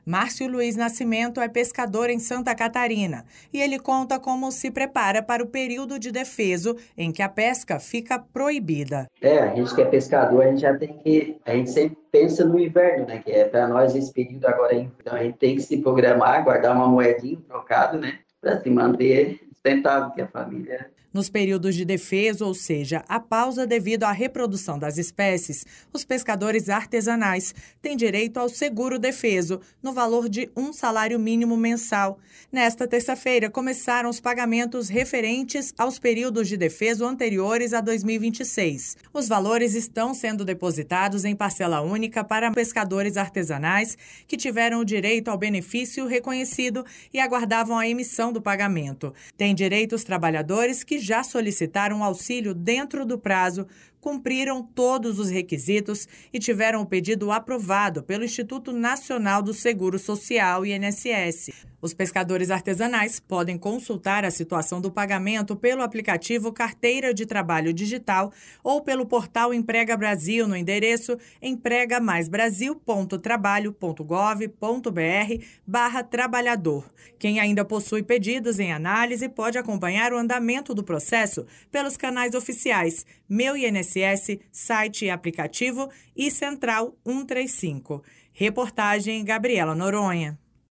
Márcio Luiz Nascimento é pescador em Santa Catarina e ele conta como se prepara para o período de defeso em que a pesca fica proibida. A gente que é pescador, a gente sempre pensa no inverno, né? Que é para nós esse período agora, então a gente tem que se programar, guardar uma moedinha, um trocado, né? Para se manter sustentável, que a família. Nos períodos de defeso, ou seja, a pausa devido à reprodução das espécies, os pescadores artesanais têm direito ao seguro defeso, no valor de um salário mínimo mensal. Nesta terça-feira, começaram os pagamentos referentes aos períodos de defeso anteriores a 2026. Os valores estão sendo depositados em parcela única para pescadores artesanais que tiveram o direito ao benefício reconhecido e aguardavam a emissão do pagamento. Tem direito os trabalhadores que já solicitaram auxílio dentro do prazo, cumpriram todos os requisitos e tiveram o pedido aprovado pelo Instituto Nacional do Seguro Social, INSS. Os pescadores artesanais podem consultar a situação do pagamento pelo aplicativo Carteira de Trabalho Digital ou pelo portal Emprega Brasil no endereço empregamaisbrasil.gov.br/trabalhador. Quem ainda possui pedidos em análise pode acompanhar o andamento do processo pelos canais oficiais Meu INSS, site e aplicativo e Central 135. Reportagem Gabriela Noronha.